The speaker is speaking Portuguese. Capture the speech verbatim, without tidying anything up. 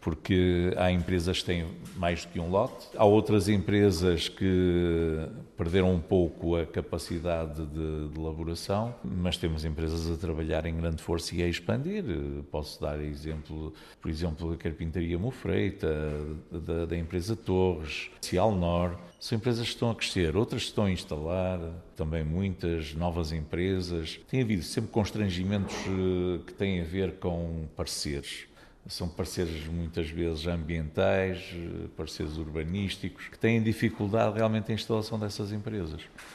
porque há empresas que têm mais do que um lote, há outras empresas que perderam um pouco a capacidade de, de elaboração, mas temos empresas a trabalhar em grande força e a expandir. Posso dar exemplo, por exemplo, da Carpintaria Mofreita, da, da empresa Torres, Cialnor. São empresas que estão a crescer, outras que estão a instalar, também muitas novas empresas. Tem havido sempre constrangimentos que têm a ver com parceiros. São parceiros muitas vezes ambientais, parceiros urbanísticos, que têm dificuldade realmente em instalação dessas empresas.